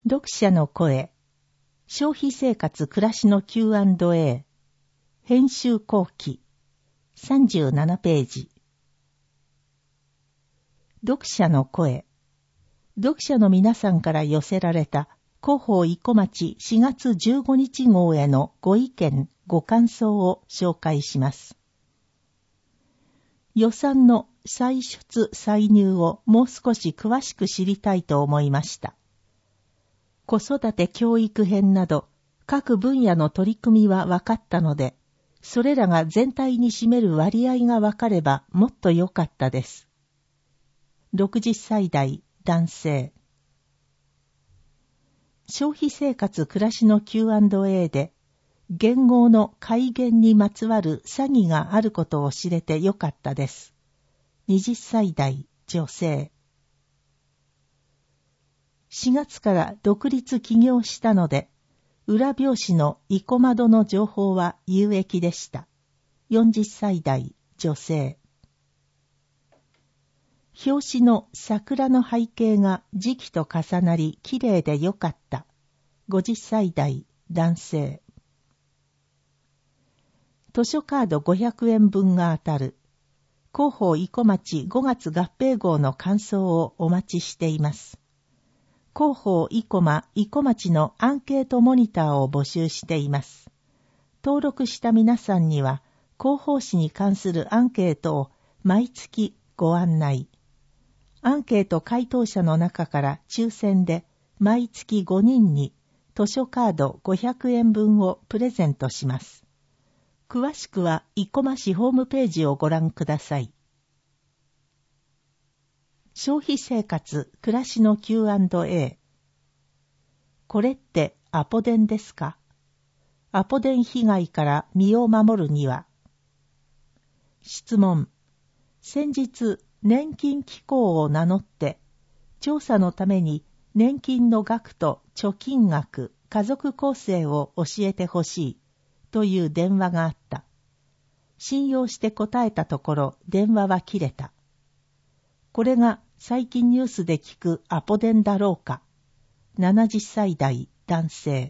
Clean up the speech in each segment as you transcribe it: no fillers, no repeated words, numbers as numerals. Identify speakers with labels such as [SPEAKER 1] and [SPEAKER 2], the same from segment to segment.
[SPEAKER 1] 読者の声、消費生活暮らしの Q&A、編集後期、37ページ。読者の声、読者の皆さんから寄せられた広報生駒町4月15日号へのご意見、ご感想を紹介します。予算の歳出歳入をもう少し詳しく知りたいと思いました。子育て教育編など各分野の取り組みは分かったので、それらが全体に占める割合が分かればもっと良かったです。60歳代男性。消費生活暮らしの Q&A で、言語の改元にまつわる詐欺があることを知れてよかったです。20歳代女性。4月から独立起業したので、裏表紙の生駒戸の情報は有益でした。40歳代女性。表紙の桜の背景が時期と重なり綺麗でよかった。50歳代男性。図書カード500円分が当たる。広報生駒町5月合併号の感想をお待ちしています。広報生駒町のアンケートモニターを募集しています。登録した皆さんには、広報誌に関するアンケートを毎月ご案内。アンケート回答者の中から抽選で毎月5人に図書カード500円分をプレゼントします。詳しくは生駒市ホームページをご覧ください。消費生活暮らしの Q&A。これってアポ電ですか？アポ電被害から身を守るには。質問。先日年金機構を名乗って調査のために年金の額と貯金額、家族構成を教えてほしいという電話があった。信用して答えたところ電話は切れた。これが最近ニュースで聞くアポ電だろうか。70歳代男性。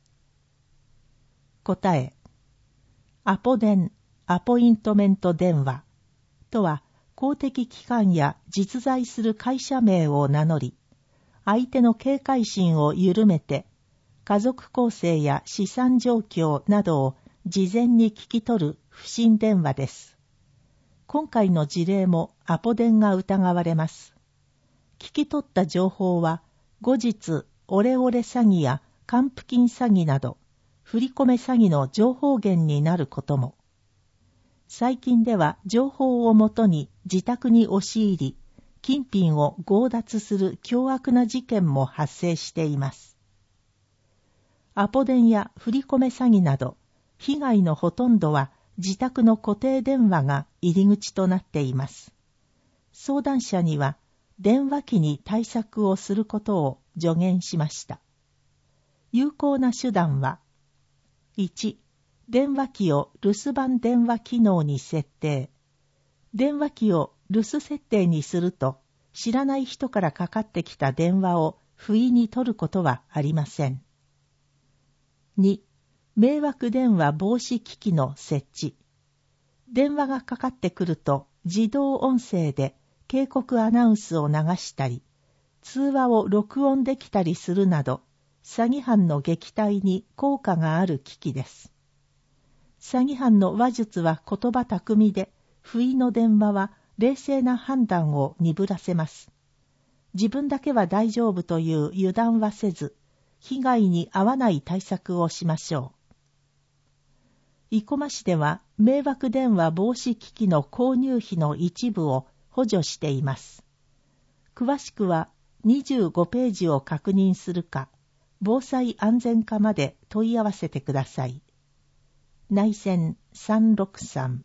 [SPEAKER 1] 答え。アポ電、アポイントメント電話とは公的機関や実在する会社名を名乗り、相手の警戒心を緩めて、家族構成や資産状況などを事前に聞き取る不審電話です。今回の事例もアポ電が疑われます。聞き取った情報は後日オレオレ詐欺や還付金詐欺など振り込め詐欺の情報源になることも。最近では情報をもとに自宅に押し入り、金品を強奪する凶悪な事件も発生しています。アポ電や振り込め詐欺など、被害のほとんどは自宅の固定電話が入り口となっています。相談者には電話機に対策をすることを助言しました。有効な手段は、1、電話機を留守番電話機能に設定。電話機を留守設定にすると、知らない人からかかってきた電話を不意に取ることはありません。2、迷惑電話防止機器の設置。電話がかかってくると自動音声で警告アナウンスを流したり、通話を録音できたりするなど、詐欺犯の撃退に効果がある機器です。詐欺犯の話術は言葉巧みで、不意の電話は冷静な判断を鈍らせます。自分だけは大丈夫という油断はせず、被害に遭わない対策をしましょう。生駒市では迷惑電話防止機器の購入費の一部を補助しています。詳しくは25ページを確認するか、防災安全課まで問い合わせてください。内線363。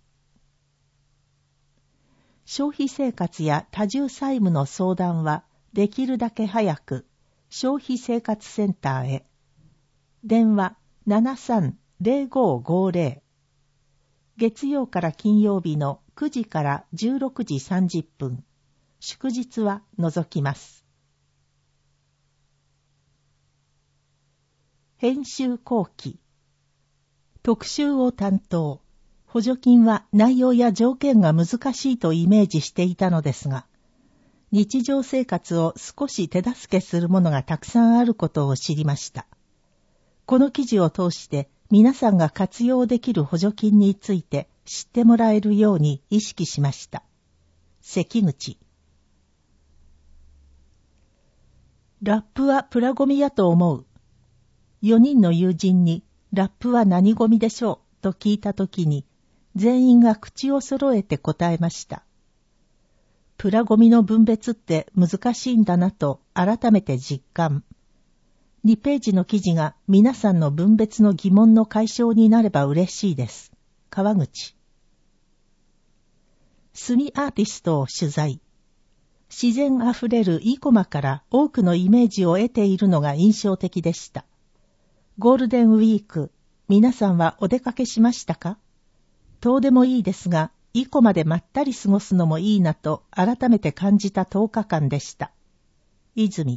[SPEAKER 1] 消費生活や多重債務の相談はできるだけ早く消費生活センターへ。電話730550。月曜から金曜日の9時から16時30分。祝日は除きます。 編集後期。特集を担当。補助金は内容や条件が難しいとイメージしていたのですが、日常生活を少し手助けするものがたくさんあることを知りました。この記事を通して皆さんが活用できる補助金について知ってもらえるように意識しました。関口。ラップはプラゴミやと思う。4人の友人にラップは何ゴミでしょうと聞いたときに全員が口を揃えて答えました。プラゴミの分別って難しいんだなと改めて実感。2ページの記事が皆さんの分別の疑問の解消になれば嬉しいです。川口。墨アーティストを取材。自然あふれるイコマから多くのイメージを得ているのが印象的でした。ゴールデンウィーク、皆さんはお出かけしましたか？遠でもいいですが、イコマでまったり過ごすのもいいなと改めて感じた10日間でした。泉。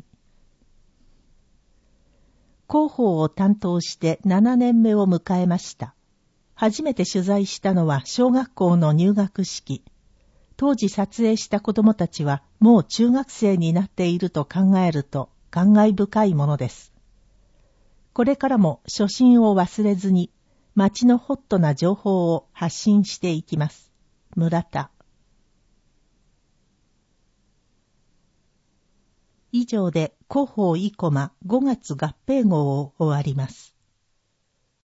[SPEAKER 1] 広報を担当して7年目を迎えました。初めて取材したのは小学校の入学式。当時撮影した子供たちはもう中学生になっていると考えると感慨深いものです。これからも初心を忘れずに街のホットな情報を発信していきます。村田。以上で広報イコマ5月合併号を終わります。